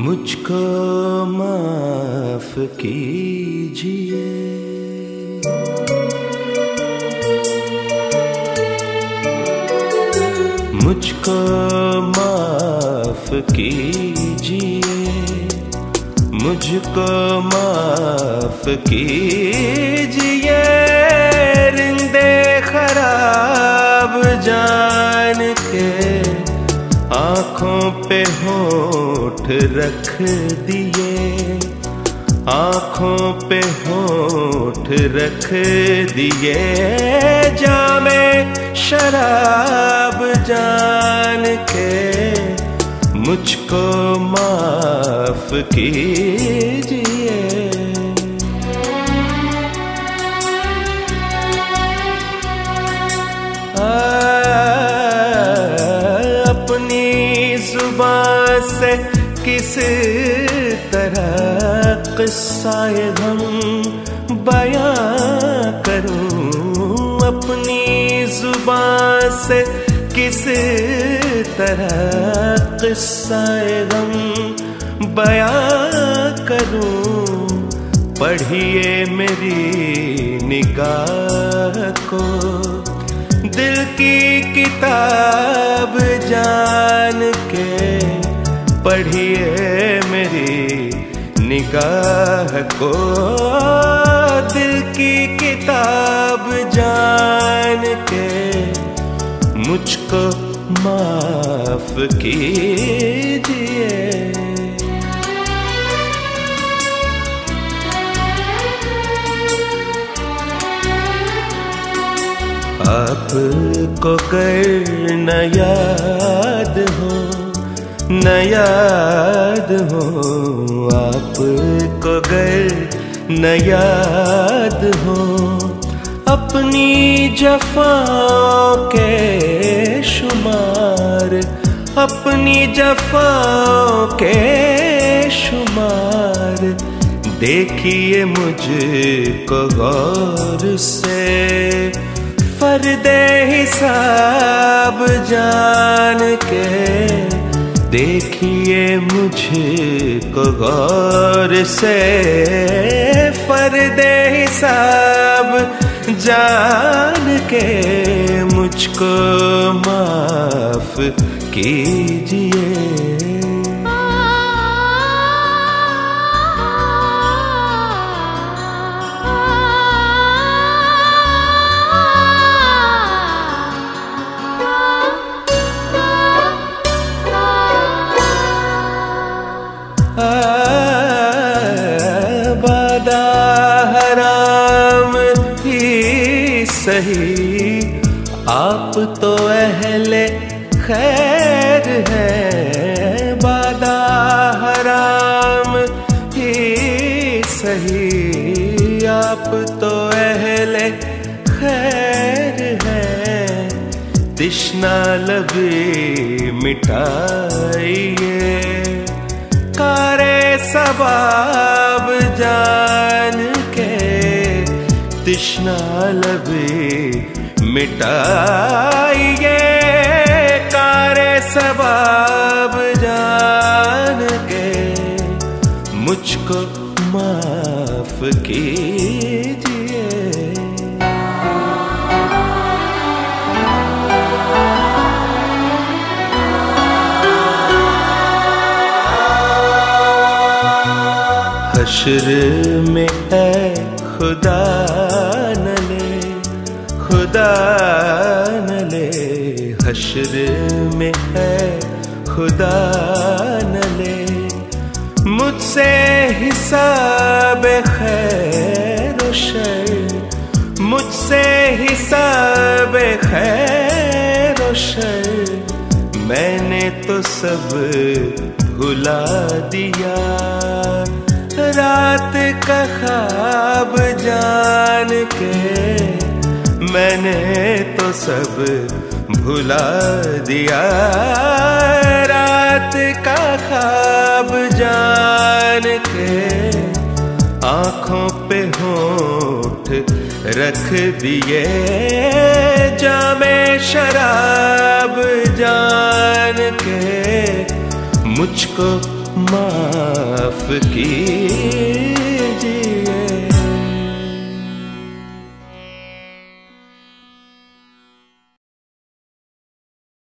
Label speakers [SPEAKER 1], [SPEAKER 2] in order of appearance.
[SPEAKER 1] मुझको माफ कीजिए, मुझको माफ कीजिए, मुझको माफ कीजिए। रिंदे खराब जान के आँखों पे होंठ रख दिए, आँखों पे होंठ रख दिए। जामे शराब जान के मुझको माफ कीजिए। अपनी जुबान से किस तरह किस्सा-ए गम बयां करूं, अपनी जुबान से किस तरह किस्सा-ए गम बयां करूं। पढ़िए मेरी निगाह को, दिल की किताब जान के। पढ़िए मेरी निगाह को, दिल की किताब जान के मुझको माफ कीजिए। आपको कर न याद हो, न याद हो, आपको गर न याद हो। अपनी जफ़ाओं के शुमार, अपनी जफ़ाओं के शुमार। देखिए मुझको गौर से, फर्दे हिसाब जान के। देखिए मुझको गौर से, फर्दे हिसाब जान के मुझको माफ कीजिए। बादा हराम ही सही, आप तो अहले खैर है। बादा हराम ही सही, आप तो अहले खैर है। तिश्ना लबी मिटाइए, कारे सबाब जान के। तिश्ना लबी मिटाइए, कारे सबाब जान के मुझको माफ कीजिए। हश्र में है खुदा न ले, खुदा न ले। हश्र में है खुदा न ले, मुझसे हिसाब खैर व शर, मुझसे हिसाब खैर व शर। मैंने तो सब भुला दिया, रात का ख्वाब जान के। मैंने तो सब भुला दिया, रात का ख्वाब जान के। आँखों पे होंठ रख दिए, जामे शराब जान के मुझको माफ कीजिए।